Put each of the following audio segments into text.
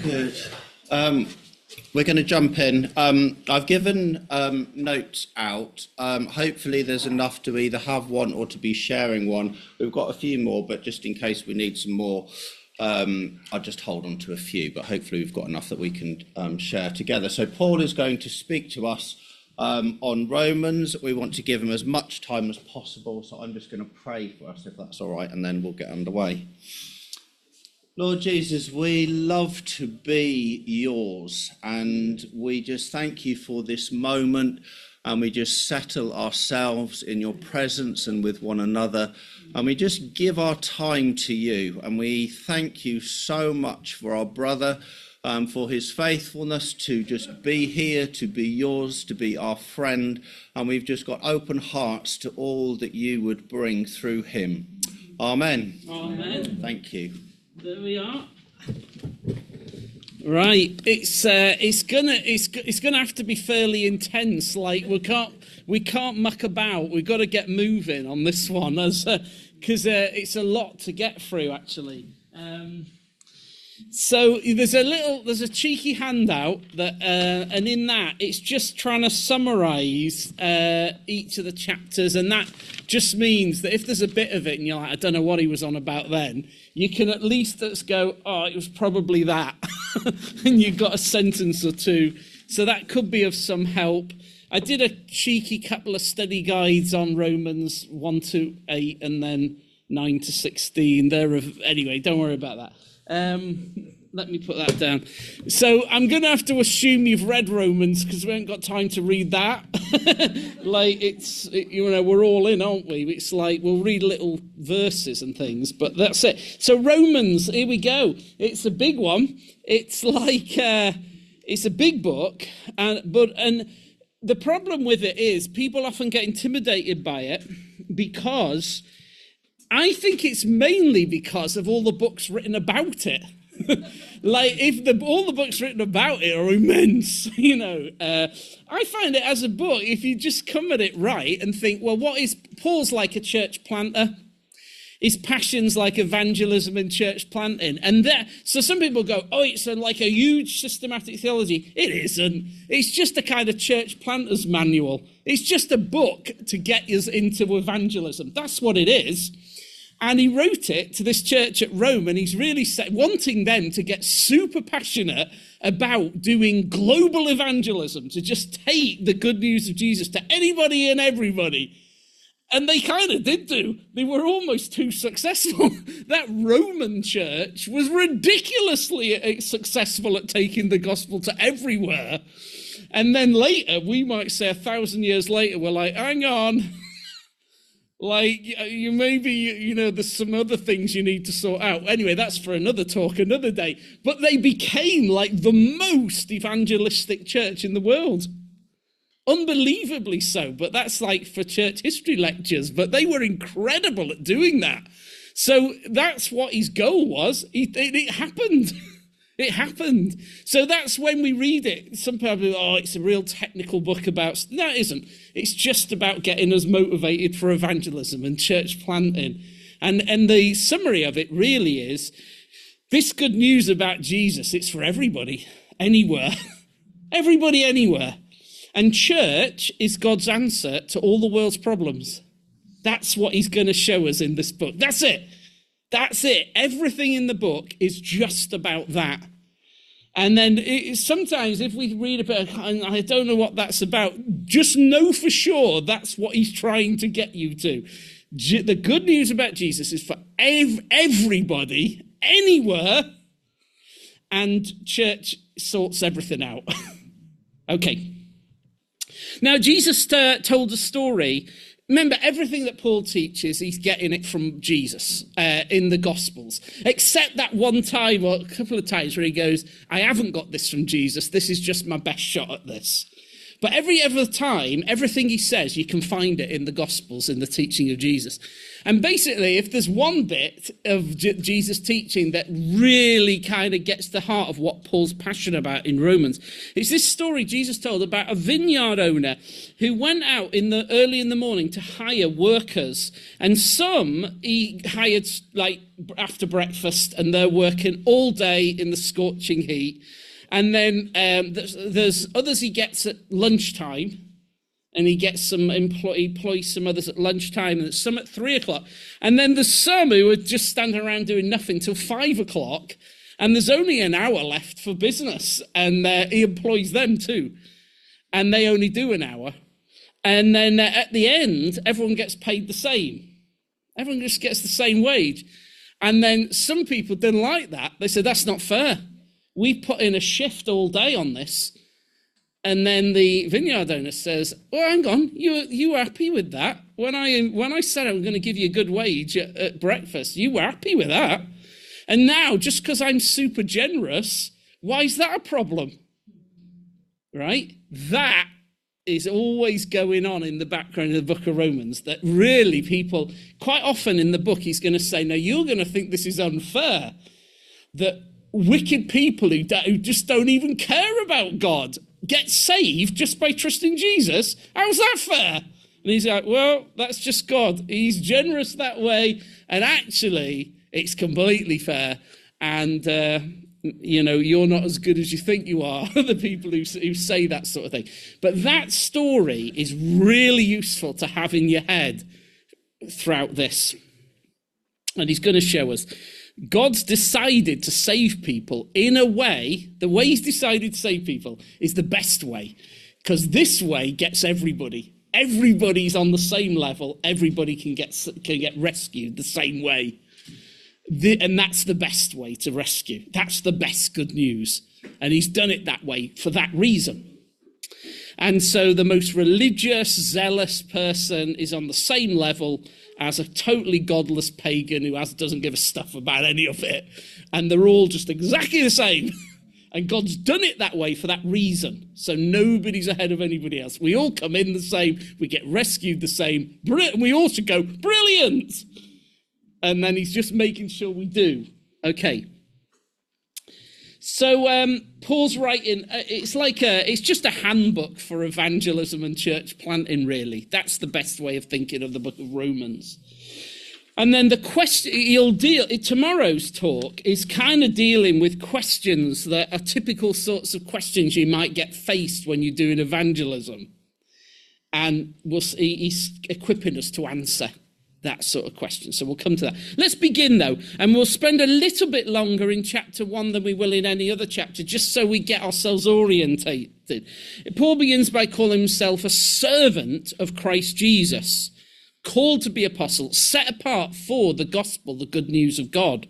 Good. We're going to jump in. I've given notes out. Hopefully there's enough to either have one or to be sharing one. We've got a few more, but just in case we need some more, I'll just hold on to a few, but hopefully we've got enough that we can share together. So Paul is going to speak to us on Romans. We want to give him as much time as possible, so I'm just going to pray for us, if that's all right, and then we'll get underway. Lord Jesus, we love to be yours, and we just thank you for this moment, and we just settle ourselves in your presence and with one another, and we just give our time to you, and we thank you so much for our brother, for his faithfulness to just be here, to be yours, to be our friend, and we've just got open hearts to all that you would bring through him. Amen. Amen. Thank you. There we are. Right, it's gonna have to be fairly intense. Like we can't muck about. We've got to get moving on this one, because it's a lot to get through actually. So there's a cheeky handout that, and in that it's just trying to summarise each of the chapters, and that just means that if there's a bit of it and you're like, I don't know what he was on about then, you can at least just go, oh, it was probably that, and you've got a sentence or two, so that could be of some help. I did a cheeky couple of study guides on Romans 1 to 8 and then 9 to 16. Anyway, don't worry about that. Let me put that down. So I'm going to have to assume you've read Romans because we haven't got time to read that. We're all in, aren't we? It's like we'll read little verses and things, but that's it. So Romans, here we go. It's a big one. It's like it's a big book, and the problem with it is people often get intimidated by it because I think it's mainly because of all the books written about it. Like, if all the books written about it are immense, I find it as a book, if you just come at it right and think, well, Paul's like a church planter. His passion's like evangelism and church planting. So some people go, oh, it's like a huge systematic theology. It isn't. It's just a kind of church planter's manual. It's just a book to get us into evangelism. That's what it is. And he wrote it to this church at Rome, and he's really wanting them to get super passionate about doing global evangelism, to just take the good news of Jesus to anybody and everybody. And they kind of did do. They were almost too successful. That Roman church was ridiculously successful at taking the gospel to everywhere. And then later, we might say 1,000 years later, we're like, hang on. Like, there's some other things you need to sort out. Anyway, that's for another talk, another day. But they became like the most evangelistic church in the world. Unbelievably so, but that's like for church history lectures. But they were incredible at doing that. So that's what his goal was. It happened. It happened. So that's when we read it. Some people go, oh, it's a real technical book about... No, it isn't. It's just about getting us motivated for evangelism and church planting. And the summary of it really is, this good news about Jesus, it's for everybody, anywhere. Everybody, anywhere. And church is God's answer to all the world's problems. That's what he's going to show us in this book. That's it. That's it. Everything in the book is just about that. And then sometimes if we read a bit, and I don't know what that's about, just know for sure that's what he's trying to get you to. The good news about Jesus is for everybody, anywhere, and church sorts everything out. Okay. Now, Jesus told a story. Remember, everything that Paul teaches, he's getting it from Jesus in the Gospels, except that one time or a couple of times where he goes, I haven't got this from Jesus. This is just my best shot at this. But every other time, everything he says, you can find it in the Gospels, in the teaching of Jesus. And basically, if there's one bit of Jesus' teaching that really kind of gets the heart of what Paul's passionate about in Romans, it's this story Jesus told about a vineyard owner who went out early in the morning to hire workers. And some he hired like after breakfast, and they're working all day in the scorching heat. And then there's others he gets at lunchtime. And he gets he employs some others at lunchtime, and some at 3 o'clock. And then there's some who are just standing around doing nothing till 5 o'clock, and there's only an hour left for business, and he employs them too. And they only do an hour. And then at the end, everyone gets paid the same. Everyone just gets the same wage. And then some people didn't like that. They said, that's not fair. We put in a shift all day on this. And then the vineyard owner says, well, hang on, you were happy with that? When I said I'm going to give you a good wage at breakfast, you were happy with that? And now, just because I'm super generous, why is that a problem? Right? That is always going on in the background of the book of Romans, that really people, quite often in the book, he's going to say, now you're going to think this is unfair, that wicked people who just don't even care about God get saved just by trusting Jesus. How's that fair? And he's like, well, that's just God. He's generous that way, and actually it's completely fair. And you're not as good as you think you are, the people who say that sort of thing. But that story is really useful to have in your head throughout this. And he's going to show us God's decided to save people in a way. The way he's decided to save people is the best way, because this way gets everybody. Everybody's on the same level. Everybody can get rescued the same way. And that's the best way to rescue. That's the best good news. And he's done it that way for that reason. And so the most religious, zealous person is on the same level as a totally godless pagan who doesn't give a stuff about any of it. And they're all just exactly the same. And God's done it that way for that reason. So nobody's ahead of anybody else. We all come in the same. We get rescued the same. We all should go, brilliant. And then he's just making sure we do. Okay. So Paul's writing, it's just a handbook for evangelism and church planting, really. That's the best way of thinking of the book of Romans. And then the question tomorrow's talk is kind of dealing with questions that are typical sorts of questions you might get faced when you're doing evangelism. And he's equipping us to answer that sort of question. So we'll come to that. Let's begin, though, and we'll spend a little bit longer in chapter 1 than we will in any other chapter, just so we get ourselves orientated. Paul begins by calling himself a servant of Christ Jesus, called to be apostle, set apart for the gospel, the good news of God.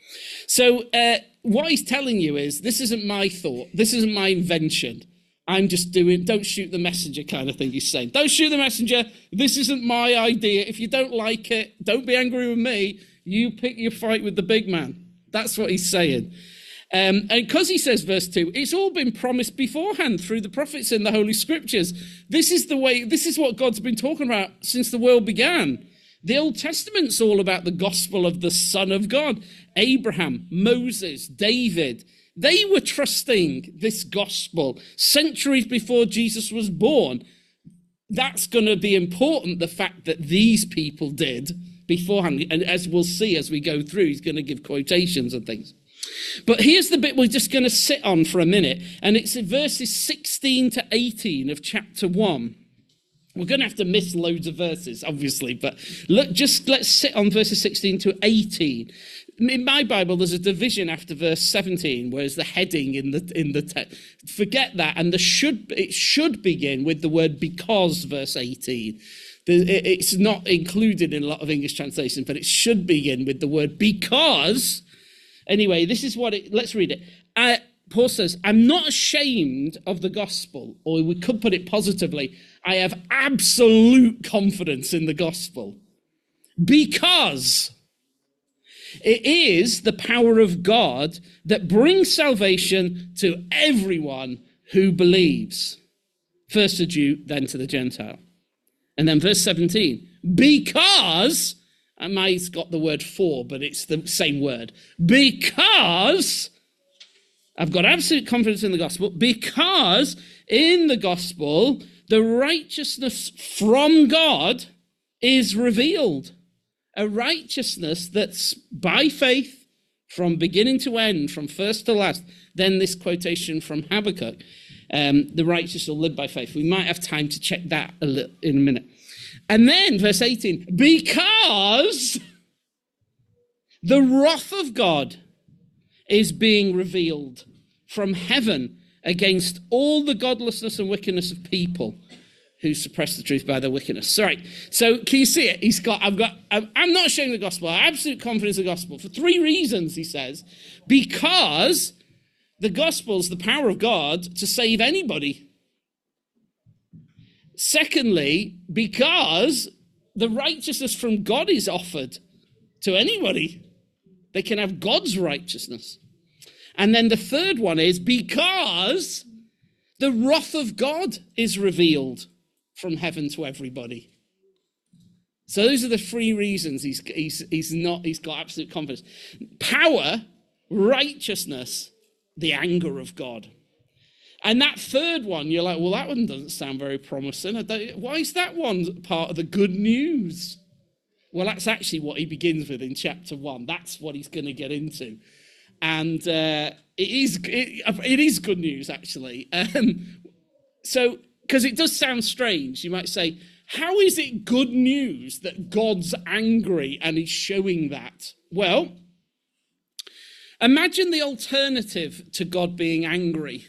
So what he's telling you is, this isn't my thought, this isn't my invention. I'm just doing, don't shoot the messenger kind of thing he's saying. Don't shoot the messenger. This isn't my idea. If you don't like it, don't be angry with me. You pick your fight with the big man. That's what he's saying. And because he says, verse 2, it's all been promised beforehand through the prophets in the Holy Scriptures. This is what God's been talking about since the world began. The Old Testament's all about the gospel of the Son of God. Abraham, Moses, David. They were trusting this gospel centuries before Jesus was born. That's going to be important, the fact that these people did beforehand. And as we'll see as we go through, he's going to give quotations and things. But here's the bit we're just going to sit on for a minute. And it's in verses 16 to 18 of chapter 1. We're going to have to miss loads of verses, obviously. But let's sit on verses 16 to 18. In my Bible, there's a division after verse 17, whereas the heading in the text. Forget that, and it should begin with the word because, verse 18. It's not included in a lot of English translations, but it should begin with the word because. Anyway, this is let's read it. Paul says, I'm not ashamed of the gospel, or we could put it positively, I have absolute confidence in the gospel, because it is the power of God that brings salvation to everyone who believes. First to Jew, then to the Gentile. And then verse 17, because, and Mai's got the word for, but it's the same word. Because, I've got absolute confidence in the gospel, because in the gospel, the righteousness from God is revealed. A righteousness that's by faith from beginning to end, from first to last. Then this quotation from Habakkuk, the righteous will live by faith. We might have time to check that in a minute. And then verse 18, because the wrath of God is being revealed from heaven against all the godlessness and wickedness of people who suppress the truth by their wickedness. All right, so can you see it? I'm not sharing the gospel. I have absolute confidence in the gospel for 3 reasons, he says. Because the gospel's the power of God to save anybody. Secondly, because the righteousness from God is offered to anybody. They can have God's righteousness. And then the third one is because the wrath of God is revealed from heaven to everybody. So those are the 3 reasons he's got absolute confidence. Power, righteousness, the anger of God. And that third one, you're like, well, that one doesn't sound very promising. Why is that one part of the good news? Well, that's actually what he begins with in chapter 1. That's what he's going to get into. And it is good news, actually. So, because it does sound strange, you might say, how is it good news that God's angry and he's showing that? Well, imagine the alternative to God being angry.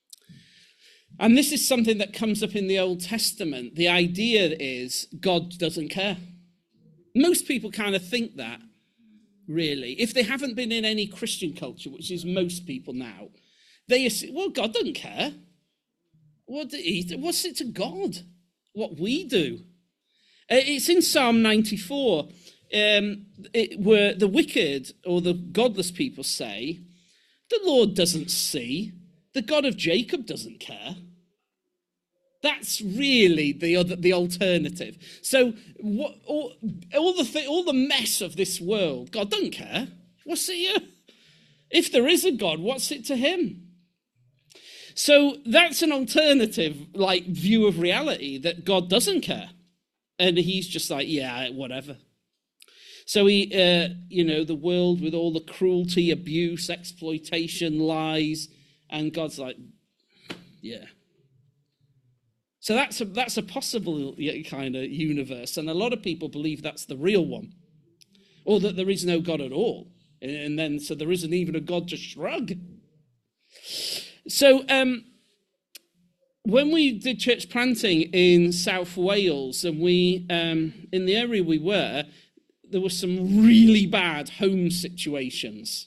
And this is something that comes up in the Old Testament. The idea is God doesn't care. Most people kind of think that, really. If they haven't been in any Christian culture, which is most people now, they assume, well, God doesn't care. What's it to God? What we do? It's in Psalm 94, where the wicked or the godless people say, the Lord doesn't see. The God of Jacob doesn't care. That's really the alternative. So all the mess of this world, God doesn't care. What's it? If there is a God, what's it to him? So that's an alternative view of reality, that God doesn't care. And he's just like, yeah, whatever. So the world with all the cruelty, abuse, exploitation, lies, and God's like, yeah. So that's a possible kind of universe, and a lot of people believe that's the real one, or that there is no God at all, and then so there isn't even a God to shrug. So when we did church planting in South Wales, and we in the area we were, there were some really bad home situations,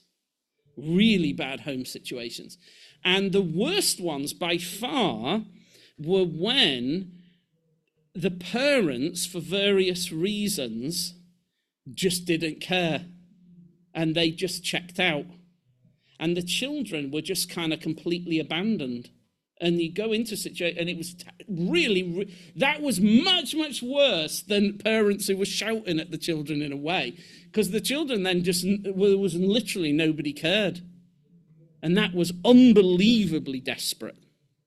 and the worst ones by far were when the parents, for various reasons, just didn't care, and they just checked out, and the children were just kind of completely abandoned. And you go into a situation, and it was that was much, much worse than parents who were shouting at the children in a way, because the children then there was literally nobody cared. And that was unbelievably desperate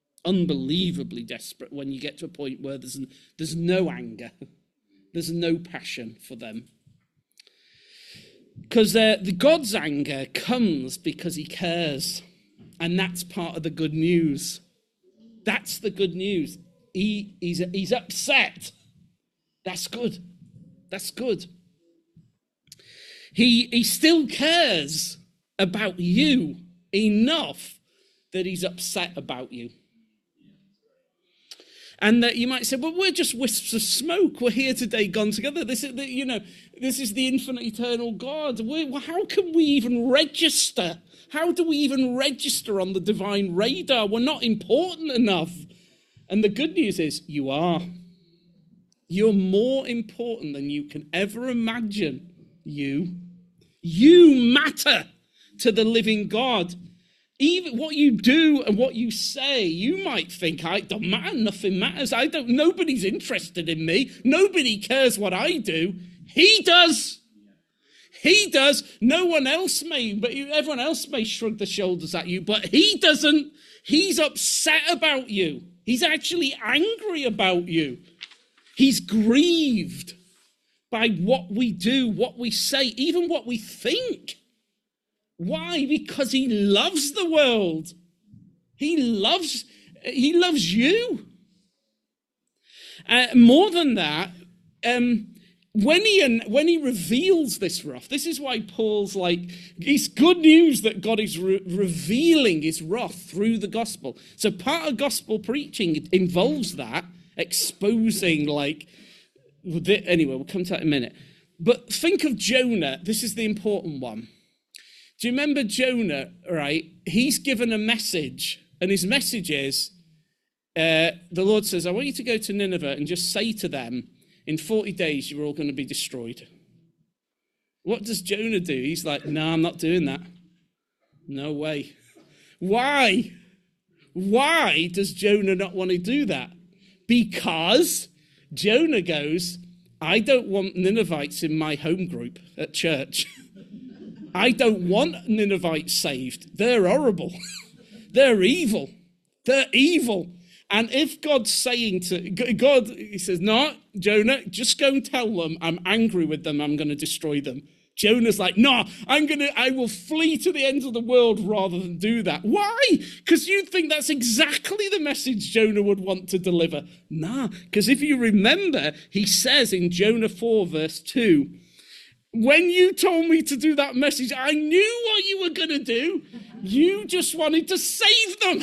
when you get to a point where there's no anger, there's no passion for them. Because the God's anger comes because he cares, and that's part of the good news. That's the good news. He's upset. That's good. He still cares about you enough that he's upset about you. And you might say, well, we're just wisps of smoke. We're here today, gone together. This is the infinite, eternal God. How can we even register? How do we even register on the divine radar? We're not important enough. And the good news is, you are. You're more important than you can ever imagine. You matter to the living God. Even what you do and what you say, you might think, I don't matter, nothing matters. Nobody's interested in me. Nobody cares what I do. He does. He does. No one else may, but everyone else may shrug their shoulders at you, but he doesn't. He's upset about you. He's actually angry about you. He's grieved by what we do, what we say, even what we think. Why? Because he loves the world. He loves you. More than that, when he reveals this wrath, this is why Paul's like, it's good news that God is revealing his wrath through the gospel. So part of gospel preaching involves that, exposing anyway, we'll come to that in a minute. But think of Jonah. This is the important one. Do you remember Jonah, right? He's given a message, and his message is, the Lord says, I want you to go to Nineveh and just say to them, in 40 days, you're all going to be destroyed. What does Jonah do? He's like, no, I'm not doing that. No way. Why? Why does Jonah not want to do that? Because Jonah goes, I don't want Ninevites in my home group at church. I don't want Ninevites saved. They're horrible. They're evil. They're evil. And if God's saying to God, he says, no, Jonah, just go and tell them I'm angry with them. I'm going to destroy them. Jonah's like, no, I will flee to the ends of the world rather than do that. Why? Because you think that's exactly the message Jonah would want to deliver. Nah, because if you remember, he says in Jonah 4 verse 2, when you told me to do that message, I knew what you were going to do. You just wanted to save them.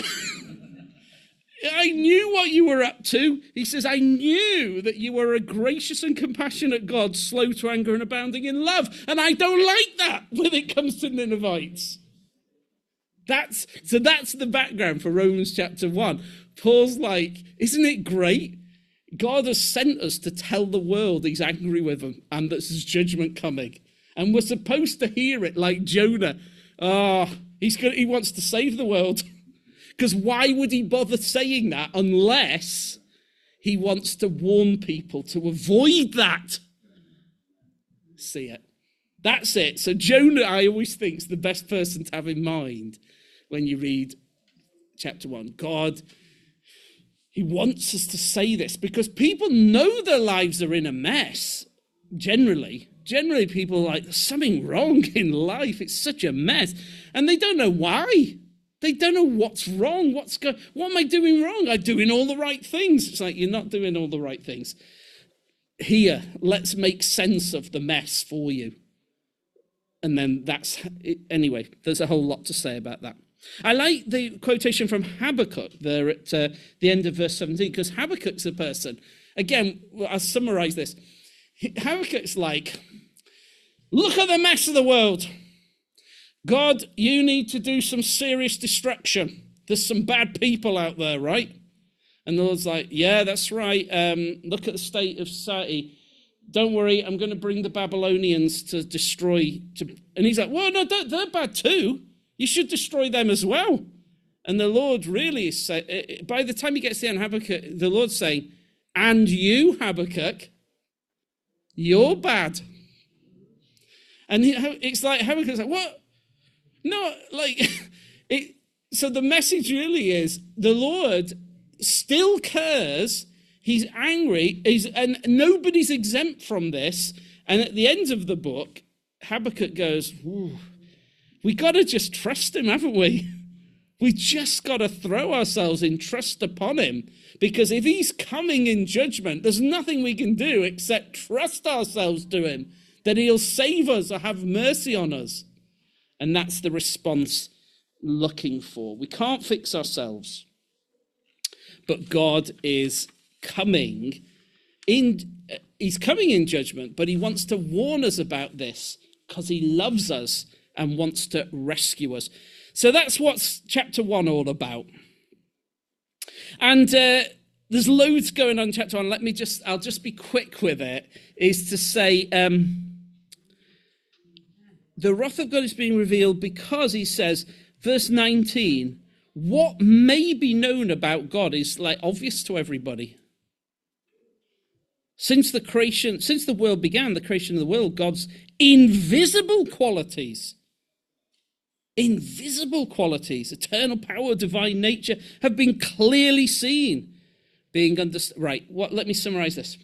I knew what you were up to. He says, I knew that you were a gracious and compassionate God, slow to anger and abounding in love. And I don't like that when it comes to Ninevites. That's the background for Romans chapter 1. Paul's like, isn't it great? God has sent us to tell the world he's angry with them and that there's judgment coming. And we're supposed to hear it like Jonah. He wants to save the world. Because why would he bother saying that unless he wants to warn people to avoid that? See it? That's it. So Jonah, I always think, is the best person to have in mind when you read chapter 1. God, he wants us to say this because people know their lives are in a mess, generally. Generally, people are like, there's something wrong in life. It's such a mess. And they don't know why. They don't know what's wrong. What am I doing wrong? I'm doing all the right things. It's like, you're not doing all the right things. Here, let's make sense of the mess for you. And then that's it. Anyway, there's a whole lot to say about that. I like the quotation from Habakkuk there at the end of verse 17, because Habakkuk's a person. Again, I'll summarize this. Habakkuk's like, look at the mess of the world. God, you need to do some serious destruction. There's some bad people out there, right? And the Lord's like, yeah, that's right. Look at the state of society. Don't worry, I'm going to bring the Babylonians to destroy. And he's like, well, no, they're bad too. You should destroy them as well. And the Lord really is saying, by the time he gets there in Habakkuk, the Lord's saying, and you, Habakkuk, you're bad. And it's like, Habakkuk's like, what? No, so the message really is the Lord still cares. He's angry, and nobody's exempt from this. And at the end of the book, Habakkuk goes, we got to just trust him, haven't we? We just got to throw ourselves in trust upon him. Because if he's coming in judgment, there's nothing we can do except trust ourselves to him, that he'll save us or have mercy on us. And that's the response looking for. We can't fix ourselves. But God is coming in. He's coming in judgment, but he wants to warn us about this because he loves us and wants to rescue us. So that's what's chapter 1 all about. And there's loads going on in chapter 1. I'll just be quick with it, is to say, the wrath of God is being revealed because he says, Verse 19, what may be known about God is like obvious to everybody. Since the world began, the creation of the world, God's invisible qualities, eternal power, divine nature, have been clearly seen, being understood. Right, let me summarize this.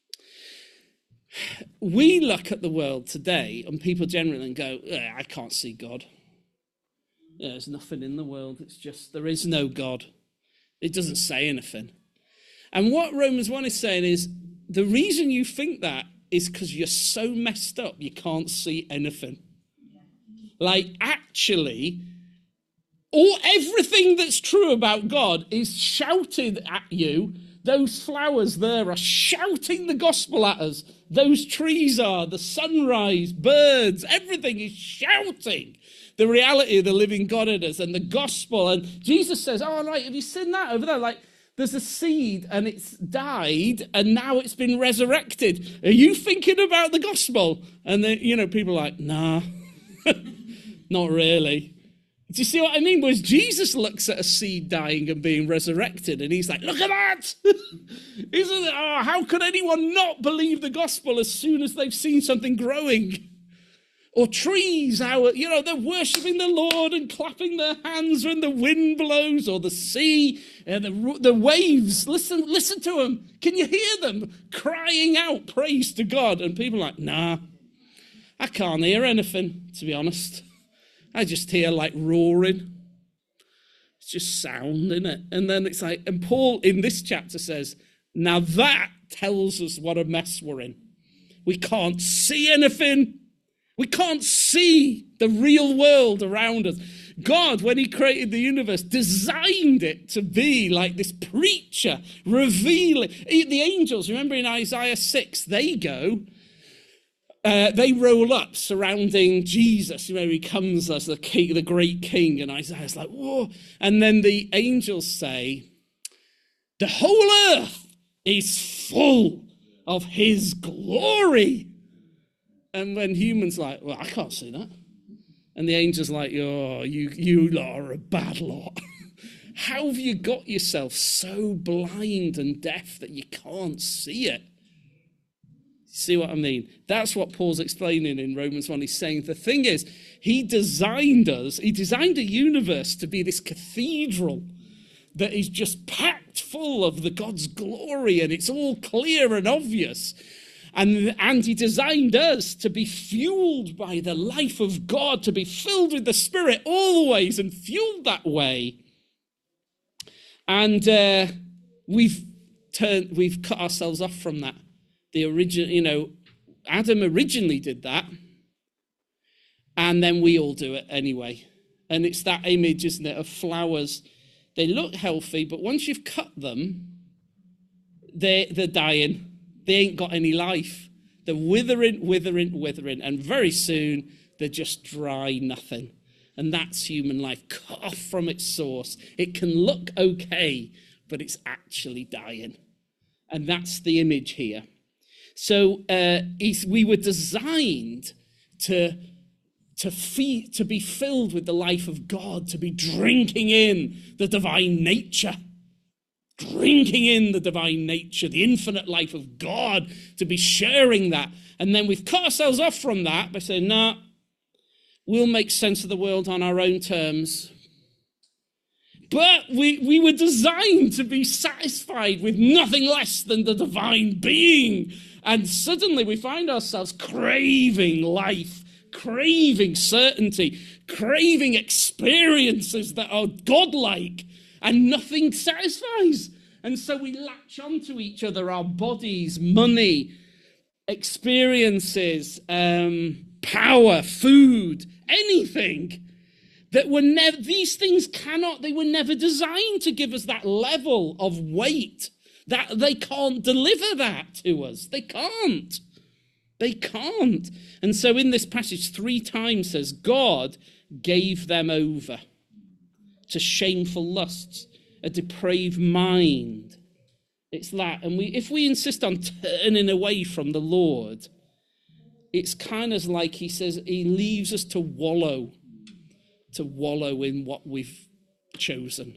We look at the world today, and people generally and go, I can't see God. There's nothing in the world. It's just, there is no God. It doesn't say anything. And what Romans 1 is saying is, the reason you think that is because you're so messed up, you can't see anything. Like, actually, everything that's true about God is shouted at you. Those flowers there are shouting the gospel at us. Those trees are, the sunrise, birds, everything is shouting the reality of the living God in us and the gospel. And Jesus says, oh, right, have you seen that over there? Like, there's a seed and it's died and now it's been resurrected. Are you thinking about the gospel? And then, people are like, nah, not really. Do you see what I mean? Whereas Jesus looks at a seed dying and being resurrected and he's like, look at that. Isn't it? Oh, how could anyone not believe the gospel as soon as they've seen something growing? Or trees, how, they're worshipping the Lord and clapping their hands when the wind blows, or the sea and the waves. Listen to them. Can you hear them crying out praise to God? And people are like, nah, I can't hear anything, to be honest. I just hear like roaring. It's just sound, isn't it? And then it's like, and Paul in this chapter says, now that tells us what a mess we're in. We can't see anything. We can't see the real world around us. God, when he created the universe, designed it to be like this preacher, revealing. The angels, remember in Isaiah 6, they roll up surrounding Jesus. He comes as the king, the great king, and Isaiah's like, whoa. And then the angels say, the whole earth is full of his glory. And when humans like, well, I can't see that. And the angel's like, oh, you lot are a bad lot. How have you got yourself so blind and deaf that you can't see it? See what I mean? That's what Paul's explaining in Romans 1. He's saying the thing is, he designed a universe to be this cathedral that is just packed full of the God's glory, and it's all clear and obvious. And he designed us to be fueled by the life of God, to be filled with the Spirit always and fueled that way. And we've cut ourselves off from that. The original, Adam originally did that, and then we all do it anyway. And it's that image, isn't it, of flowers. They look healthy, but once you've cut them, they're dying. They ain't got any life. They're withering, and very soon they're just dry nothing. And that's human life, cut off from its source. It can look okay, but it's actually dying. And that's the image here. So we were designed to be filled with the life of God, to be drinking in the divine nature. Drinking in the divine nature, the infinite life of God, to be sharing that. And then we've cut ourselves off from that by saying, nah, we'll make sense of the world on our own terms. But we were designed to be satisfied with nothing less than the divine being. And suddenly we find ourselves craving life, craving certainty, craving experiences that are godlike. And nothing satisfies. And so we latch onto each other, our bodies, money, experiences, power, food, anything. These things they were never designed to give us that level of weight. That they can't deliver that to us. They can't. And so in this passage 3 times says, God gave them over to shameful lusts, a depraved mind. It's that. And if we insist on turning away from the Lord, it's kind of like he says, he leaves us to wallow to wallow in what we've chosen.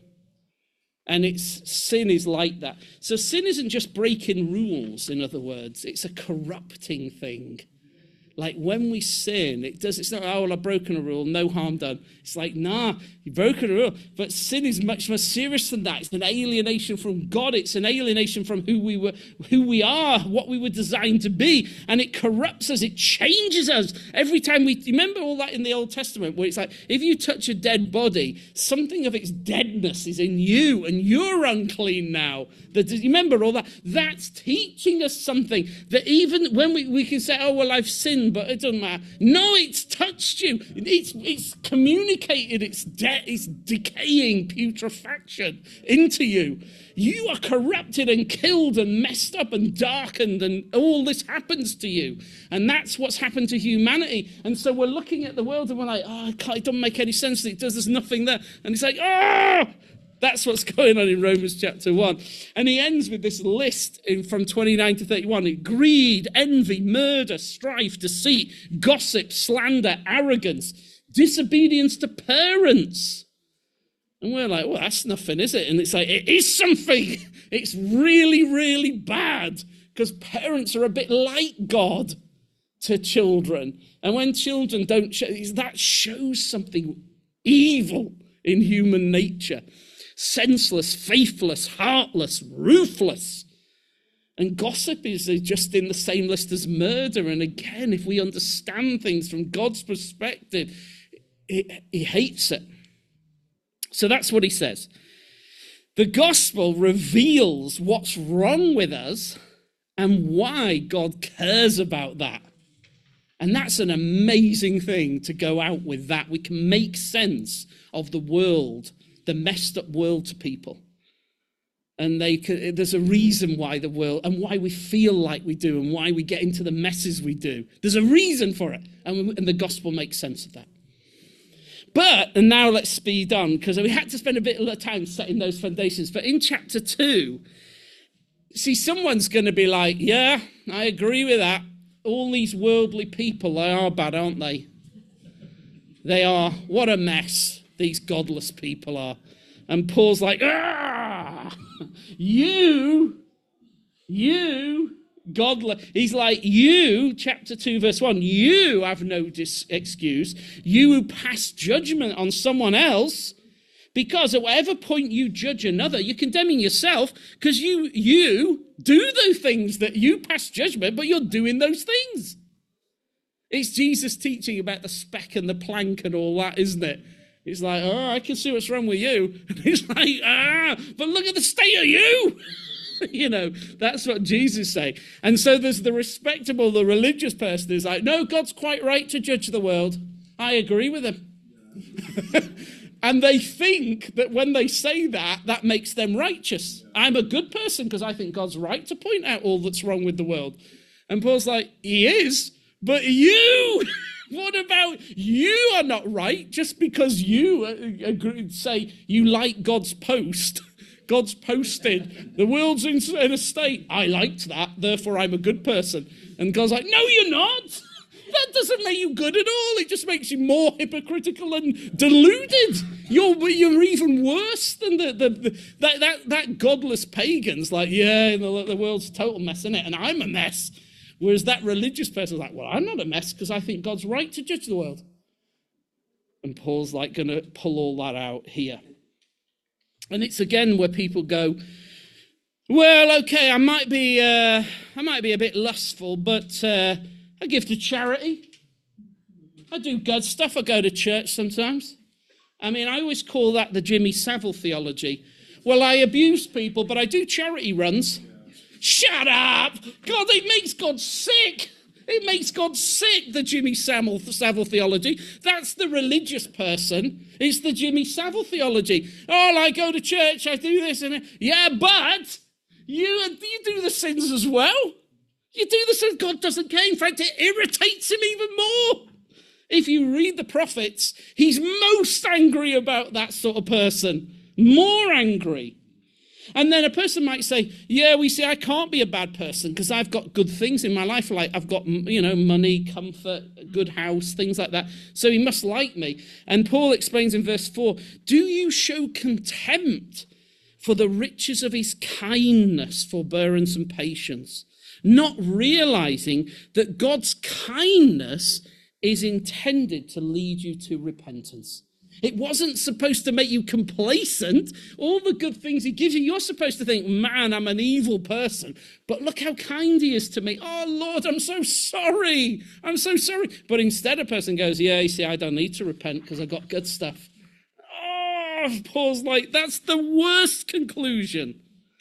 And sin is like that. So sin isn't just breaking rules, in other words. It's a corrupting thing. Like when we sin, it's not, oh, well, I've broken a rule, no harm done. It's like, nah, you've broken a rule. But sin is much more serious than that. It's an alienation from God. It's an alienation from who we are, what we were designed to be. And it corrupts us. It changes us. Every time you remember all that in the Old Testament, where it's like, if you touch a dead body, something of its deadness is in you, and you're unclean now. You remember all that? That's teaching us something that even when we can say, oh, well, I've sinned, but it doesn't matter. No, it's touched you. It's communicated its decaying putrefaction into you. You are corrupted and killed and messed up and darkened, and all this happens to you. And that's what's happened to humanity. And so we're looking at the world and we're like, oh, it doesn't make any sense. There's nothing there. And it's like, oh! That's what's going on in Romans chapter 1. And he ends with this list from 29 to 31. Greed, envy, murder, strife, deceit, gossip, slander, arrogance, disobedience to parents. And we're like, well, that's nothing, is it? And it's like, it is something. It's really, really bad, because parents are a bit like God to children. And when children don't show, that shows something evil in human nature. Senseless, faithless, heartless, ruthless. And gossip is just in the same list as murder. And again, if we understand things from God's perspective, he hates it. So that's what he says. The gospel reveals what's wrong with us and why God cares about that. And that's an amazing thing to go out with that. We can make sense of the world, the messed up world, to people. And there's a reason why the world, and why we feel like we do, and why we get into the messes we do. There's a reason for it. And the gospel makes sense of that. And now let's speed on, because we had to spend a bit of time setting those foundations. But in chapter 2, see, someone's going to be like, yeah, I agree with that. All these worldly people, they are bad, aren't they? They are. What a mess these godless people are. And Paul's like, you, godless. He's like, you, chapter 2, verse 1, you have no excuse. You who pass judgment on someone else, because at whatever point you judge another, you're condemning yourself, because you do those things that you pass judgment, but you're doing those things. It's Jesus teaching about the speck and the plank and all that, isn't it? He's like, oh, I can see what's wrong with you. And he's like, but look at the state of you. You know, that's what Jesus is saying. And so there's the respectable, the religious person who's like, no, God's quite right to judge the world. I agree with him. And they think that when they say that, that makes them righteous. I'm a good person because I think God's right to point out all that's wrong with the world. And Paul's like, he is, but you... What about you are not right just because you say you like God's post. God's posted, the world's in a state. I liked that, therefore I'm a good person. And God's like, no, you're not. That doesn't make you good at all. It just makes you more hypocritical and deluded. You're even worse than that godless pagan's like, yeah, the world's a total mess, isn't it? And I'm a mess. Whereas that religious person's like, well, I'm not a mess because I think God's right to judge the world. And Paul's like going to pull all that out here. And it's again where people go, well, okay, I might be a bit lustful, but I give to charity. I do good stuff. I go to church sometimes. I mean, I always call that the Jimmy Savile theology. Well, I abuse people, but I do charity runs. Shut up! God, it makes God sick. It makes God sick, the Jimmy Savile theology. That's the religious person. It's the Jimmy Savile theology. Oh, I go to church, I do this and that. Yeah, but you do the sins as well. You do the sins. God doesn't care. In fact, it irritates him even more. If you read the prophets, he's most angry about that sort of person. More angry. And then a person might say, yeah, we see, I can't be a bad person because I've got good things in my life. Like I've got, money, comfort, good house, things like that. So he must like me. And Paul explains in verse 4, do you show contempt for the riches of his kindness, forbearance, and patience, not realizing that God's kindness is intended to lead you to repentance? It wasn't supposed to make you complacent. All the good things he gives you, you're supposed to think, man, I'm an evil person. But look how kind he is to me. Oh, Lord, I'm so sorry. I'm so sorry. But instead a person goes, yeah, you see, I don't need to repent because I got good stuff. Oh, Paul's like, that's the worst conclusion.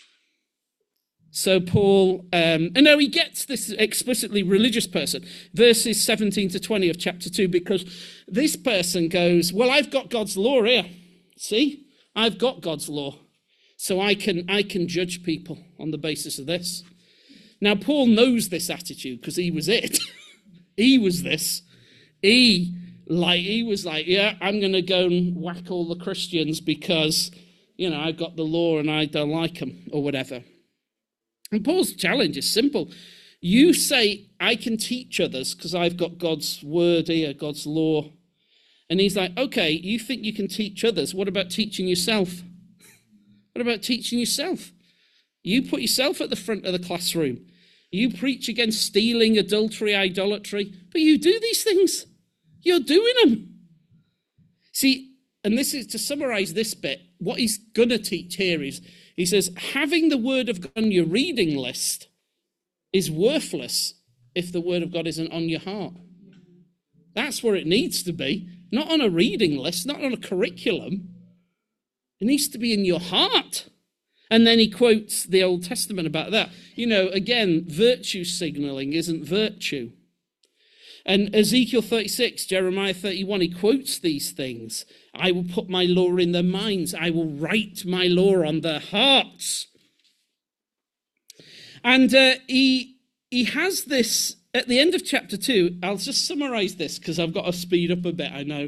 So Paul, he gets this explicitly religious person, verses 17 to 20 of chapter 2, because this person goes, well, I've got God's law here. See, I've got God's law. So I can judge people on the basis of this. Now, Paul knows this attitude because he was it. He was this. He was like, yeah, I'm going to go and whack all the Christians because, I've got the law and I don't like them or whatever. And Paul's challenge is simple. You say, I can teach others because I've got God's word here, God's law. And he's like, okay, you think you can teach others. What about teaching yourself? What about teaching yourself? You put yourself at the front of the classroom. You preach against stealing, adultery, idolatry. But you do these things. You're doing them. See, and this is to summarize this bit, what he's going to teach here is, he says, having the word of God on your reading list is worthless if the word of God isn't on your heart. That's where it needs to be. Not on a reading list, not on a curriculum. It needs to be in your heart. And then he quotes the Old Testament about that. Again, virtue signaling isn't virtue. And Ezekiel 36, Jeremiah 31, he quotes these things. I will put my law in their minds. I will write my law on their hearts. And he has this, at the end of chapter 2, I'll just summarize this because I've got to speed up a bit, I know.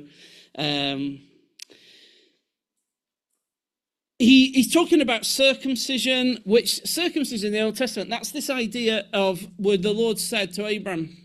He's talking about circumcision, which circumcision in the Old Testament, that's this idea of where the Lord said to Abraham,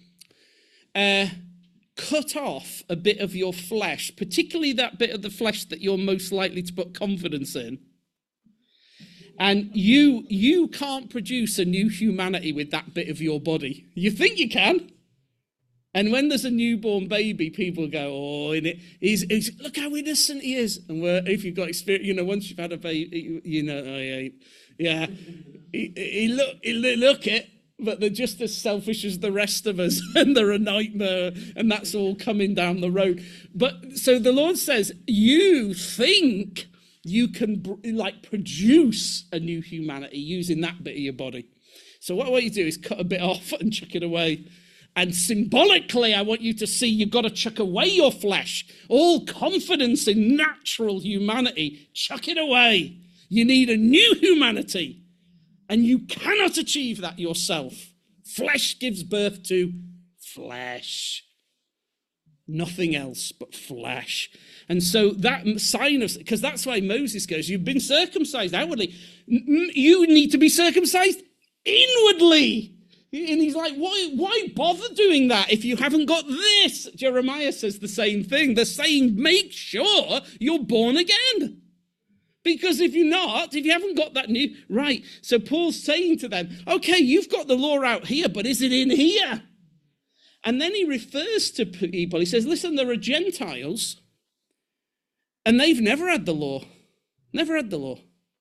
cut off a bit of your flesh, particularly that bit of the flesh that you're most likely to put confidence in. And you can't produce a new humanity with that bit of your body. You think you can. And when there's a newborn baby, people go, oh, he's look how innocent he is. And if you've got experience, once you've had a baby, yeah, he look it. But they're just as selfish as the rest of us, and they're a nightmare, and that's all coming down the road. But so the Lord says, you think you can produce a new humanity using that bit of your body. So what you do is cut a bit off and chuck it away. And symbolically, I want you to see you've got to chuck away your flesh. All confidence in natural humanity, chuck it away. You need a new humanity. And you cannot achieve that yourself. Flesh gives birth to flesh. Nothing else but flesh. And so that sign of, because that's why Moses goes, you've been circumcised outwardly. You need to be circumcised inwardly. And he's like, why bother doing that if you haven't got this? Jeremiah says the same thing. They're saying, make sure you're born again. Because if you're not, if you haven't got that new, right. So Paul's saying to them, okay, you've got the law out here, but is it in here? And then he refers to people. He says, listen, there are Gentiles, and they've never had the law. Never had the law.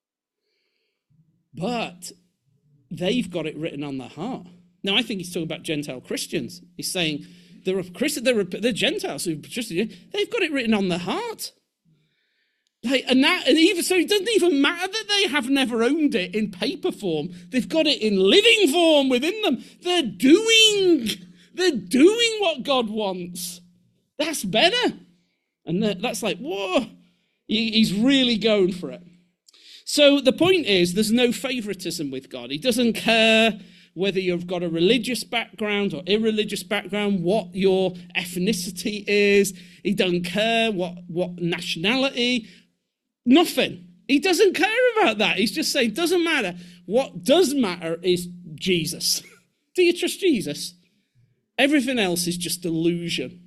But they've got it written on their heart. Now, I think he's talking about Gentile Christians. He's saying they're Gentiles who they've got it written on their heart. So it doesn't even matter that they have never owned it in paper form. They've got it in living form within them. They're doing what God wants. That's better. And that's like, whoa, he's really going for it. So the point is, there's no favoritism with God. He doesn't care whether you've got a religious background or irreligious background, what your ethnicity is. He doesn't care what nationality. Nothing. He doesn't care about that. He's just saying, doesn't matter. What does matter is Jesus. Do you trust Jesus? Everything else is just illusion.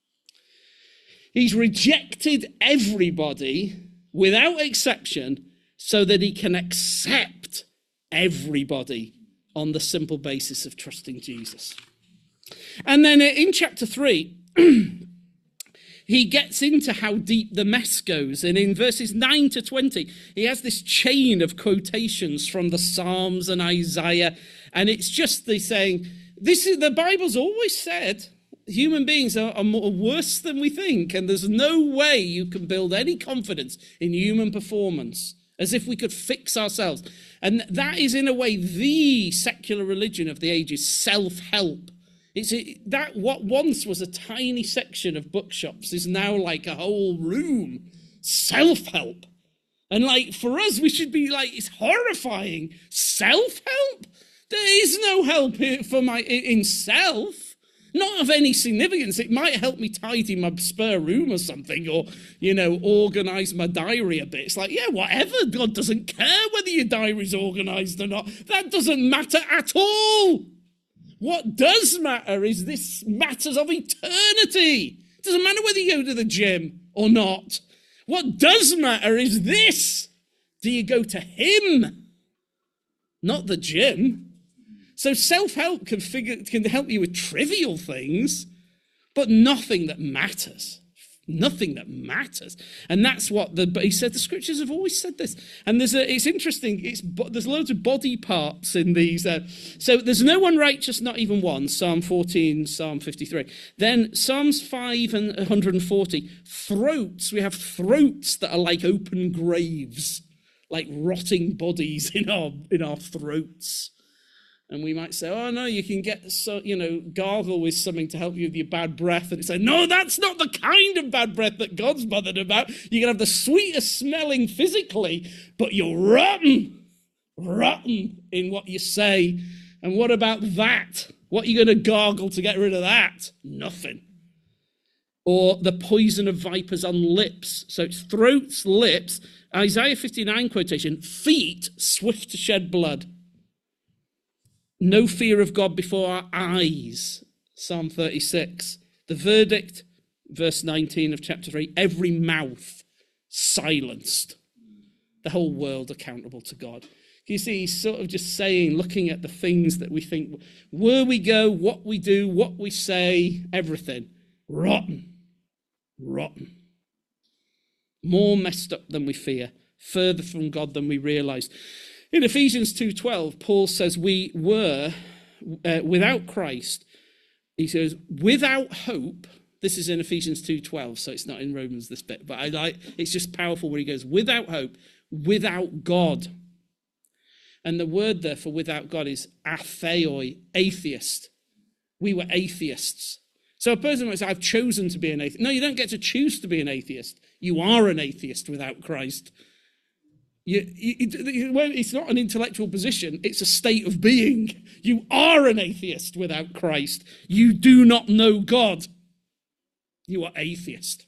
He's rejected everybody without exception so that he can accept everybody on the simple basis of trusting Jesus. And then in chapter 3, he gets into how deep the mess goes. And in verses 9 to 20, he has this chain of quotations from the Psalms and Isaiah. And it's just the saying, the Bible's always said human beings are more worse than we think. And there's no way you can build any confidence in human performance as if we could fix ourselves. And that is, in a way, the secular religion of the ages, self-help. That what once was a tiny section of bookshops is now like a whole room. Self-help. And like for us, we should be like, it's horrifying. Self-help? There is no help in self. Not of any significance. It might help me tidy my spare room or something, or, organise my diary a bit. It's like, yeah, whatever. God doesn't care whether your diary's organised or not. That doesn't matter at all. What does matter is this matters of eternity. It doesn't matter whether you go to the gym or not. What does matter is this. Do you go to him? Not the gym. So self-help can help you with trivial things, but nothing that matters. Nothing that matters. And that's what he said, the scriptures have always said this. And it's interesting, there's loads of body parts in these. So there's no one righteous, not even one, Psalm 14, Psalm 53. Then Psalms 5 and 140, throats, we have throats that are like open graves, like rotting bodies in our throats. And we might say, oh, no, you can gargle with something to help you with your bad breath. And it's like, no, that's not the kind of bad breath that God's bothered about. You can have the sweetest smelling physically, but you're rotten in what you say. And what about that? What are you going to gargle to get rid of that? Nothing. Or the poison of vipers on lips. So it's throats, lips. Isaiah 59 quotation, feet swift to shed blood. No fear of God before our eyes, Psalm 36. The verdict, verse 19 of chapter 3, every mouth silenced. The whole world accountable to God. You see, he's sort of just saying, looking at the things that we think, where we go, what we do, what we say, everything. Rotten. More messed up than we fear, further from God than we realize. In Ephesians 2:12, Paul says we were, without Christ, he says, without hope. This is in Ephesians 2:12, so it's not in Romans, this bit, but it's just powerful where he goes, without hope, without God. And the word there for without God is atheoi, atheist. We were atheists. So a person might say, I've chosen to be an atheist. No, you don't get to choose to be an atheist. You are an atheist without Christ. It's not an intellectual position, it's a state of being. You are an atheist without Christ. You do not know God. You are atheist.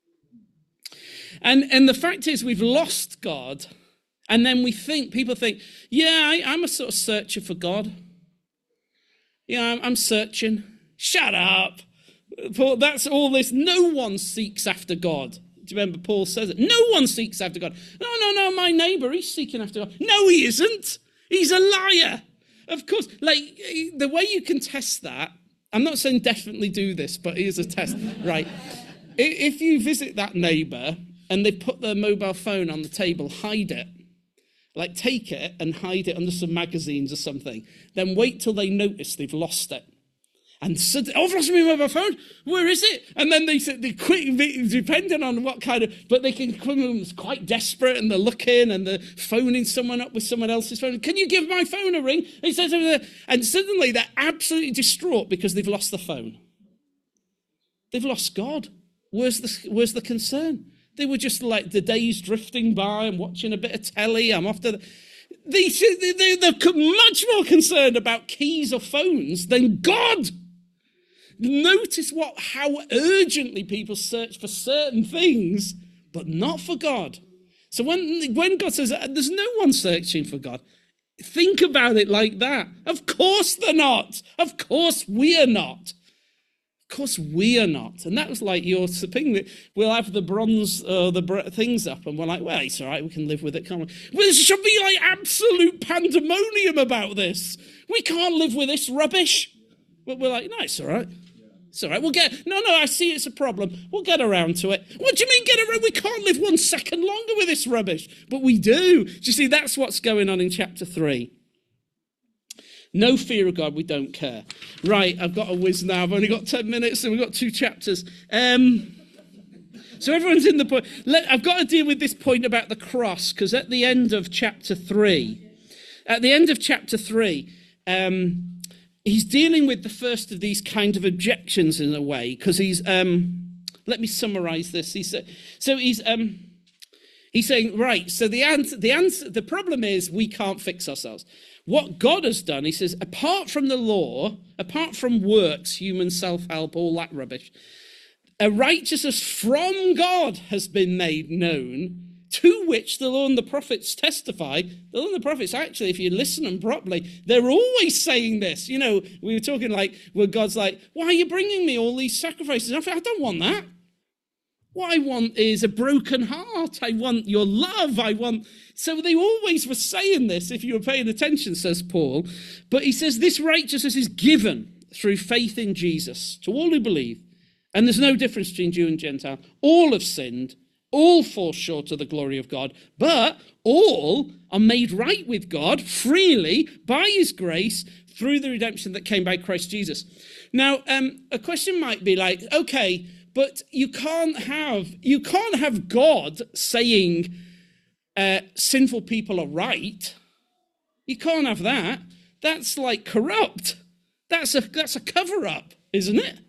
And the fact is, we've lost God, and then people think, yeah, I'm a sort of searcher for God. Yeah, I'm searching. Shut up. Paul, that's all this. No one seeks after God. Do you remember Paul says it? No one seeks after God. No, my neighbour, he's seeking after God. No, he isn't. He's a liar. Of course, like, the way you can test that, I'm not saying definitely do this, but here's a test, right? If you visit that neighbour and they put their mobile phone on the table, hide it. Like, take it and hide it under some magazines or something. Then wait till they notice they've lost it. And suddenly, I've lost my mobile phone. Where is it? And then they quit, depending on what kind of, but they can come quite desperate and they're looking and they're phoning someone up with someone else's phone. Can you give my phone a ring? He says, and suddenly they're absolutely distraught because they've lost the phone. They've lost God. Where's the concern? They were just like the days drifting by and watching a bit of telly. I'm off to they're much more concerned about keys or phones than God. Notice how urgently people search for certain things, but not for God. So when God says, there's no one searching for God, think about it like that. Of course they're not. Of course we are not. Of course we are not. And that was like your thing that we'll have the bronze things up and we're like, well, it's all right, we can live with it, can't we? Well, there should be like absolute pandemonium about this. We can't live with this rubbish. But we're like, no, it's all right. It's all right. No, I see it's a problem. We'll get around to it. What do you mean get around? We can't live 1 second longer with this rubbish. But we do. Do you see, that's what's going on in chapter 3. No fear of God, we don't care. Right, I've got a whiz now. I've only got 10 minutes and we've got 2 chapters. So everyone's in the point. I've got to deal with this point about the cross, because at the end of chapter 3, he's dealing with the first of these kind of objections in a way, because he's, let me summarize this. He's saying, right, so the problem is we can't fix ourselves. What God has done, he says, apart from the law, apart from works, human self-help, all that rubbish, a righteousness from God has been made known, to which the law and the prophets testify. The law and the prophets, actually, if you listen to them properly, they're always saying this. You know, we were talking like, where God's like, why are you bringing me all these sacrifices? I don't want that. What I want is a broken heart. I want your love. So they always were saying this, if you were paying attention, says Paul. But he says this righteousness is given through faith in Jesus to all who believe. And there's no difference between Jew and Gentile. All have sinned. All fall short of the glory of God. But all are made right with God freely by his grace through the redemption that came by Christ Jesus. Now, a question might be like, okay, but you can't have God saying sinful people are right. You can't have that. That's like corrupt. That's a cover-up, isn't it?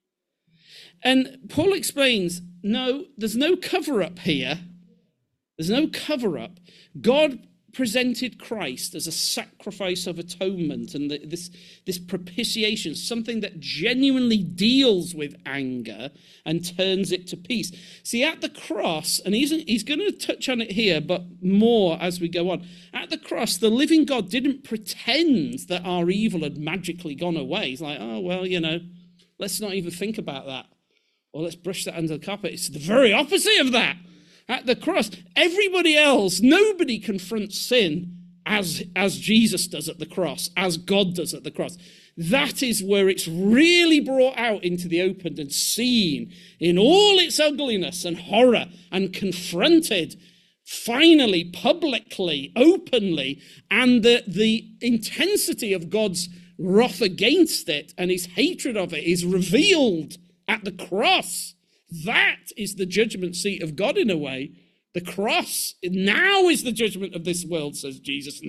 And Paul explains, no, there's no cover-up here. There's no cover-up. God presented Christ as a sacrifice of atonement and this propitiation, something that genuinely deals with anger and turns it to peace. See, at the cross, and he's going to touch on it here, but more as we go on. At the cross, the living God didn't pretend that our evil had magically gone away. He's like, oh, well, let's not even think about that. Or let's brush that under the carpet. It's the very opposite of that. At the cross, everybody else, nobody confronts sin as Jesus does at the cross, as God does at the cross. That is where it's really brought out into the open and seen in all its ugliness and horror and confronted finally, publicly, openly, and the intensity of God's wrath against it and his hatred of it is revealed at the cross. That is the judgment seat of God in a way. The cross now is the judgment of this world, says Jesus.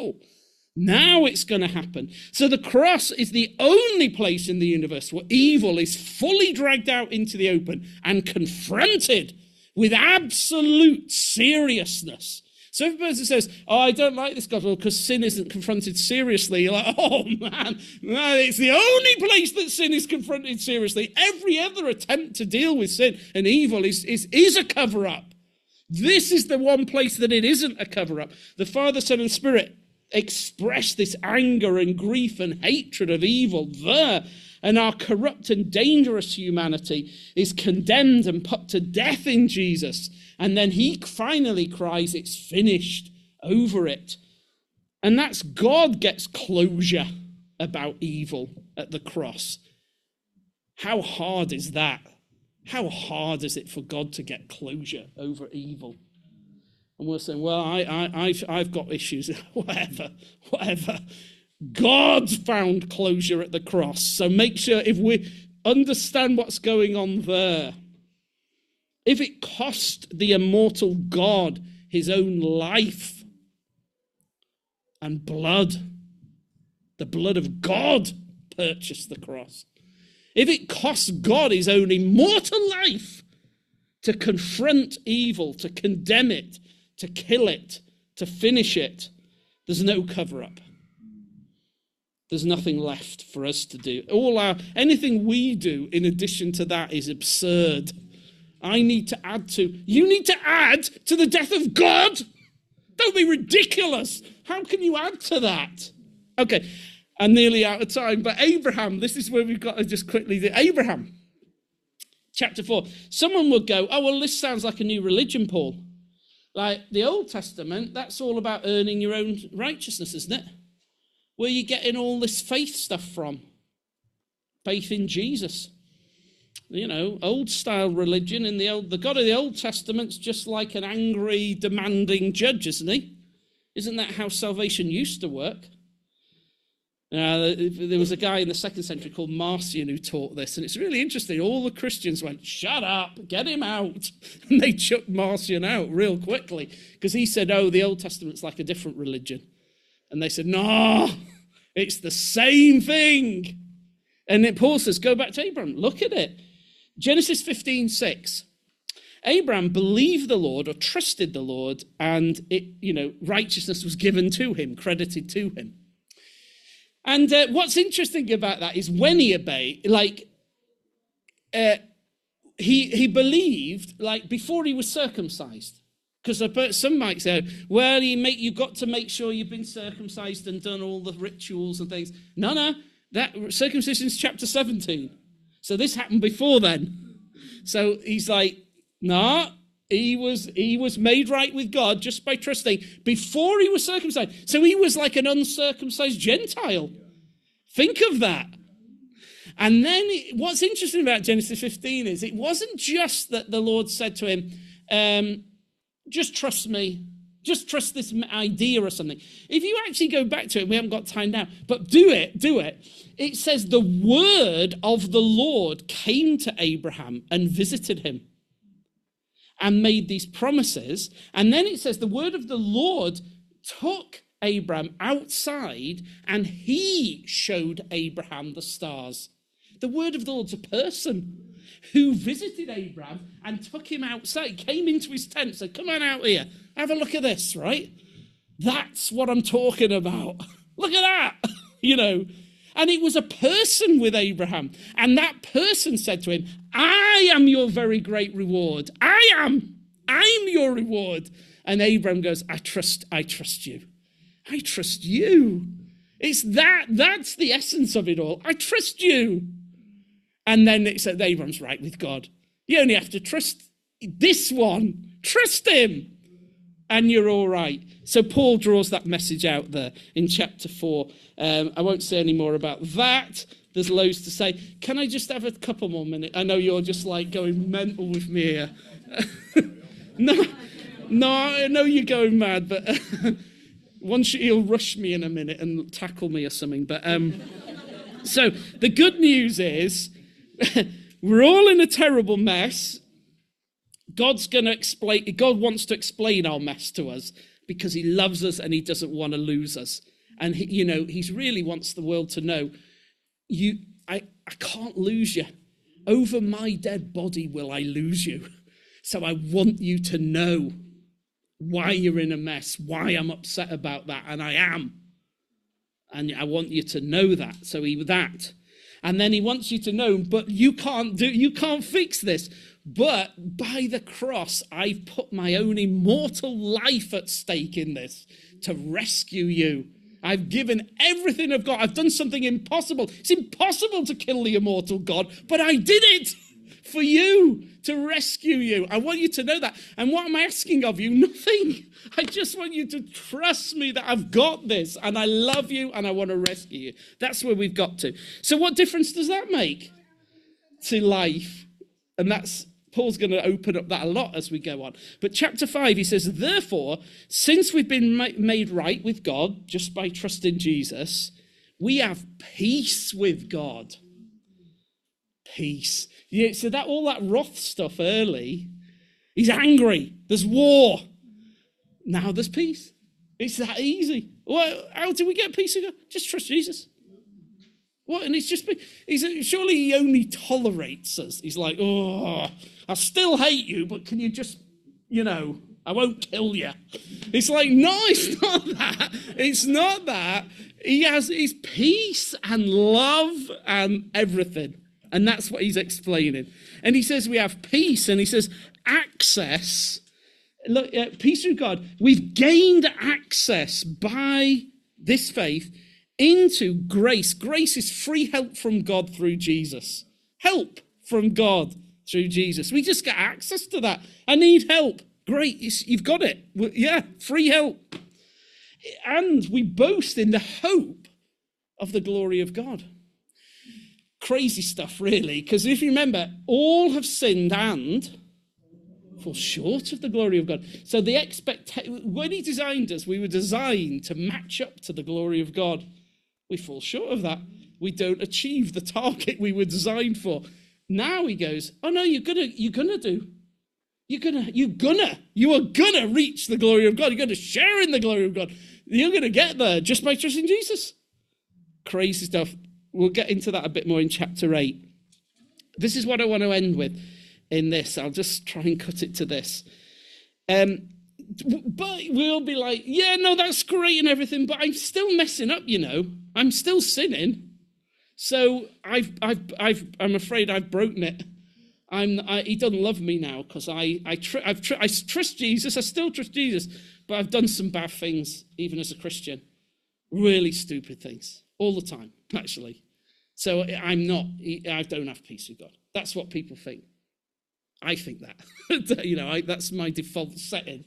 Now it's going to happen. So the cross is the only place in the universe where evil is fully dragged out into the open and confronted with absolute seriousness. So if a person says, oh, I don't like this gospel because sin isn't confronted seriously, you're like, oh, man, it's the only place that sin is confronted seriously. Every other attempt to deal with sin and evil is a cover-up. This is the one place that it isn't a cover-up. The Father, Son, and Spirit express this anger and grief and hatred of evil there, and our corrupt and dangerous humanity is condemned and put to death in Jesus. And then he finally cries, it's finished, over it. And that's God gets closure about evil at the cross. How hard is that? How hard is it for God to get closure over evil? And we're saying, well, I've got issues. whatever. God found closure at the cross. So make sure if we understand what's going on there. If it cost the immortal God his own life and blood, the blood of God purchased the cross. If it costs God his own immortal life to confront evil, to condemn it, to kill it, to finish it, there's no cover-up. There's nothing left for us to do. Anything we do in addition to that is absurd You need to add to the death of God? Don't be ridiculous. How can you add to that? Okay, I'm nearly out of time, but Abraham, this is where we've got to just quickly do. Abraham, chapter 4. Someone would go, oh, well, this sounds like a new religion, Paul. Like the Old Testament, that's all about earning your own righteousness, isn't it? Where are you getting all this faith stuff from? Faith in Jesus. You know, old-style religion in the God of the Old Testament's just like an angry, demanding judge, isn't he? Isn't that how salvation used to work? There was a guy in the 2nd century called Marcion who taught this, and it's really interesting. All the Christians went, shut up, get him out. And they chucked Marcion out real quickly because he said, oh, the Old Testament's like a different religion. And they said, no, it's the same thing. And then Paul says, go back to Abraham, look at it. Genesis 15:6. Abraham believed the Lord or trusted the Lord, and righteousness was given to him, credited to him. And what's interesting about that is when he obeyed, he believed before he was circumcised. Because some might say, well, you've got to make sure you've been circumcised and done all the rituals and things. No, that circumcision is chapter 17. So this happened before then. So he's like, no, he was made right with God just by trusting before he was circumcised. So he was like an uncircumcised Gentile. Think of that. And then what's interesting about Genesis 15 is it wasn't just that the Lord said to him, just trust me, just trust this idea or something. If you actually go back to it, we haven't got time now, but do it. It says the word of the Lord came to Abraham and visited him and made these promises. And then it says the word of the Lord took Abraham outside and he showed Abraham the stars. The word of the Lord's a person who visited Abraham and took him outside, came into his tent, said, come on out here, have a look at this, right? That's what I'm talking about. Look at that, And it was a person with Abraham. And that person said to him, I am your very great reward. I'm your reward. And Abraham goes, I trust you. I trust you. That's the essence of it all. I trust you. And then it said Abraham's right with God. You only have to trust this one. Trust him. And you're all right. So Paul draws that message out there in chapter 4. I won't say any more about that. There's loads to say. Can I just have a couple more minutes? I know you're just going mental with me here. No, I know you're going mad, but he'll rush me in a minute and tackle me or something. But so the good news is we're all in a terrible mess. God wants to explain our mess to us because he loves us and he doesn't want to lose us. And he really wants the world to know, I can't lose you. Over my dead body will I lose you. So I want you to know why you're in a mess, why I'm upset about that, and I am. And I want you to know that. So and then he wants you to know, but you can't fix this. But by the cross, I've put my own immortal life at stake in this to rescue you. I've given everything I've got. I've done something impossible. It's impossible to kill the immortal God, but I did it for you, to rescue you. I want you to know that. And what am I asking of you? Nothing. I just want you to trust me that I've got this and I love you and I want to rescue you. That's where we've got to. So what difference does that make to life? And Paul's going to open up that a lot as we go on. But chapter 5, he says, therefore, since we've been made right with God just by trusting Jesus, we have peace with God. Peace. Yeah, so all that wrath stuff early, he's angry. There's war. Now there's peace. It's that easy. Well, how do we get peace with God? Just trust Jesus. What? And surely he only tolerates us. He's like, oh, I still hate you, but can you just, I won't kill you. It's like, no, it's not that. It's not that. He has his peace and love and everything. And that's what he's explaining. And he says we have peace, and he says access. Look, peace through God. We've gained access by this faith into grace. Grace is free help from God through Jesus. Help from God through Jesus. We just get access to that. I need help. Great, you've got it. Yeah, free help. And we boast in the hope of the glory of God. Crazy stuff, really, because if you remember, all have sinned and fall short of the glory of God. So the when he designed us, we were designed to match up to the glory of God. We fall short of that. We don't achieve the target we were designed for. Now he goes, oh no, you are gonna reach the glory of God. You're gonna share in the glory of God. You're gonna get there just by trusting Jesus. Crazy stuff. We'll get into that a bit more in chapter 8. This is what I want to end with in this. I'll just try and cut it to this. But we'll be like, yeah, no, that's great and everything, but I'm still messing up, you know. I'm still sinning. So I'm afraid I've broken it. He doesn't love me now because I trust Jesus. I still trust Jesus, but I've done some bad things, even as a Christian. Really stupid things all the time, actually. So I don't have peace with God. That's what people think. I think that. You know, that's my default setting.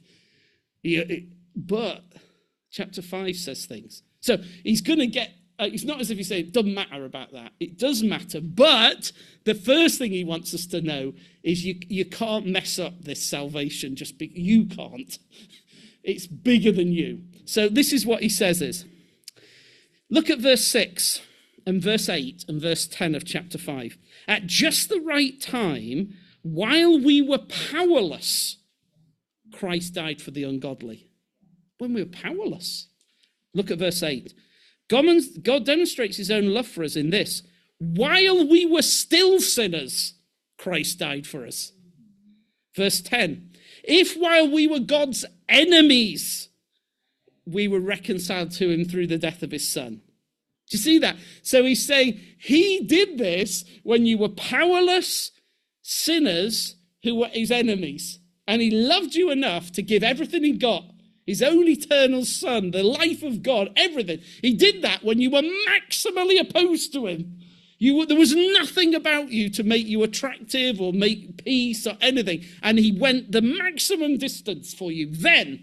But chapter 5 says things. So he's going to get, it's not as if he's saying it doesn't matter about that. It does matter. But the first thing he wants us to know is you can't mess up this salvation. You can't. It's bigger than you. So this is what he says is, look at verse 6 and verse 8 and verse 10 of chapter 5. At just the right time, while we were powerless, Christ died for the ungodly. When we were powerless. Look at verse 8. God demonstrates his own love for us in this. While we were still sinners, Christ died for us. Verse 10. If while we were God's enemies, we were reconciled to him through the death of his son. Do you see that? So he's saying he did this when you were powerless sinners who were his enemies. And he loved you enough to give everything he got, his own eternal son, the life of God, everything. He did that when you were maximally opposed to him. There was nothing about you to make you attractive or make peace or anything. And he went the maximum distance for you then.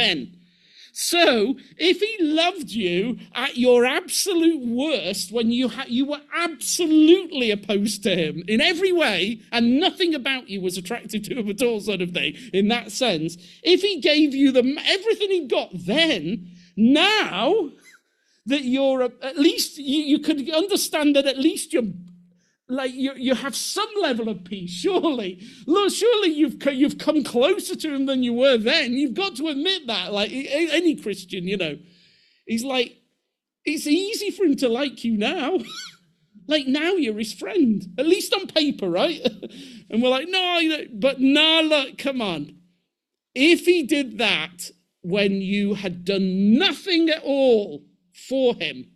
So, if he loved you at your absolute worst, when you were absolutely opposed to him in every way, and nothing about you was attractive to him at all, sort of thing, in that sense, if he gave you everything he got then, now that you're, at least, you could understand that at least you have some level of peace, surely. Lord, surely you've come closer to him than you were then. You've got to admit that, like any Christian, you know. He's like, it's easy for him to like you now. Like now you're his friend, at least on paper, right? And we're like, no, look, come on. If he did that when you had done nothing at all for him,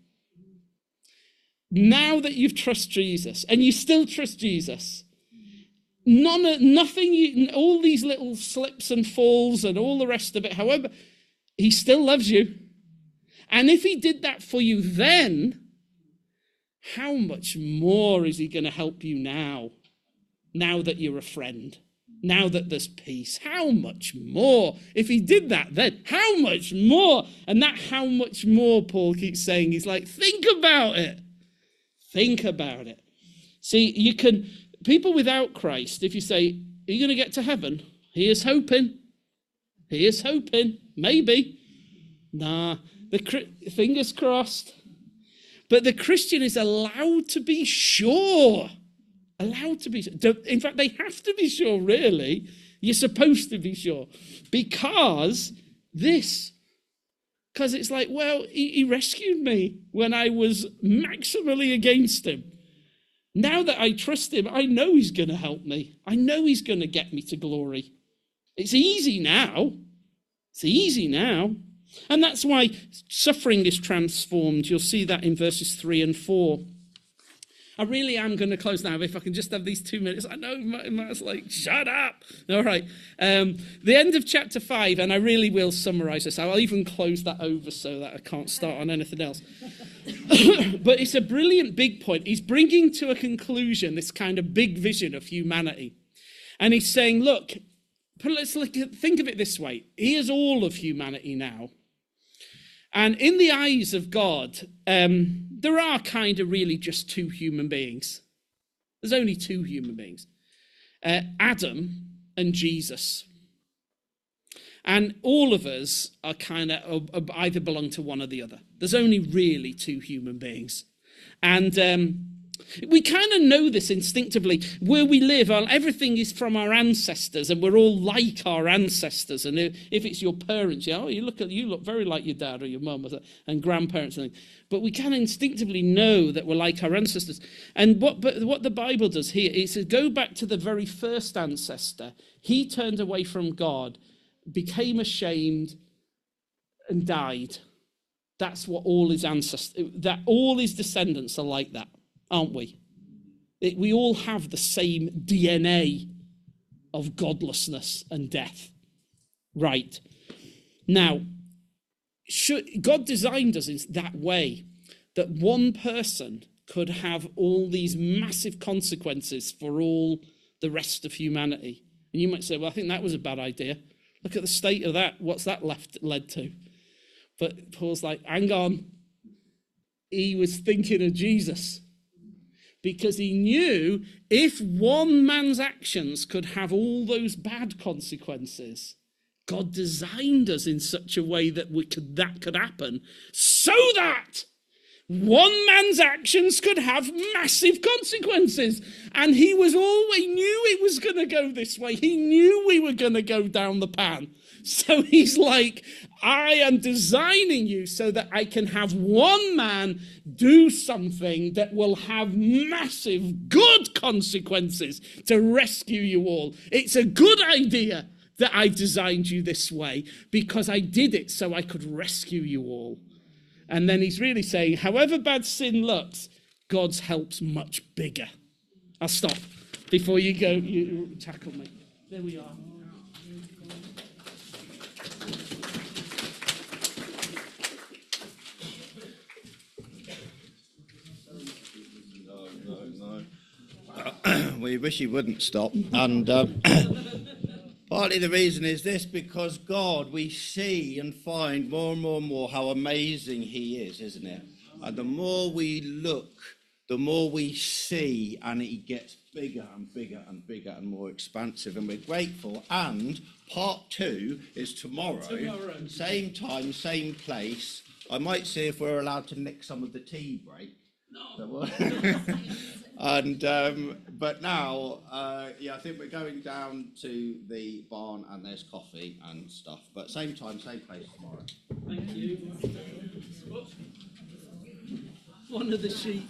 now that you've trusted Jesus, and you still trust Jesus, all these little slips and falls and all the rest of it, however, he still loves you. And if he did that for you then, how much more is he going to help you now that you're a friend, now that there's peace? How much more? If he did that then, how much more? And that how much more, Paul keeps saying, he's like, think about it. Think about it. See, people without Christ, if you say, are you going to get to heaven? He is hoping, maybe. Nah, fingers crossed. But the Christian is allowed to be sure. In fact, they have to be sure, really. You're supposed to be sure. Because it's like, well, he rescued me when I was maximally against him. Now that I trust him, I know he's going to help me. I know he's going to get me to glory. It's easy now. And that's why suffering is transformed. You'll see that in verses 3 and 4. I really am going to close now. If I can just have these 2 minutes. I know Matt's like, shut up. All right. The end of chapter 5, and I really will summarize this. I'll even close that over so that I can't start on anything else. But it's a brilliant big point. He's bringing to a conclusion this kind of big vision of humanity. And he's saying, look, let's think of it this way. Here's all of humanity now. And in the eyes of God, there are kind of really just two human beings. There's only two human beings. Adam and Jesus. And all of us are kind of either belong to one or the other. There's only really two human beings. And we kind of know this instinctively. Where we live, everything is from our ancestors, and we're all like our ancestors. And if it's your parents, you look very like your dad or your mum and grandparents and things. But we kind of instinctively know that we're like our ancestors. And what the Bible does here is to go back to the very first ancestor. He turned away from God, became ashamed, and died. That's what all his ancestors, that all his descendants are like that, aren't we? We all have the same DNA of godlessness and death. Right. Now, God designed us in that way that one person could have all these massive consequences for all the rest of humanity. And you might say, well, I think that was a bad idea. Look at the state of that. What's that led to? But Paul's like, hang on. He was thinking of Jesus. Because he knew if one man's actions could have all those bad consequences, God designed us in such a way that that could happen so that one man's actions could have massive consequences. And he knew it was going to go this way. He knew we were going to go down the pan. So he's like, I am designing you so that I can have one man do something that will have massive good consequences to rescue you all. It's a good idea that I designed you this way because I did it so I could rescue you all. And then he's really saying, however bad sin looks, God's help's much bigger. I'll stop before you go, you tackle me. There we are. We wish he wouldn't stop. And partly the reason is this, because God, we see and find more and more and more how amazing he is, isn't it? And the more we look, the more we see, and he gets bigger and bigger and bigger and more expansive, and we're grateful. And part 2 is tomorrow. Same time, same place. I might see if we're allowed to nick some of the tea break. No. And but now, I think we're going down to the barn, and there's coffee and stuff. But same time, same place tomorrow. Thank you. One of the sheep.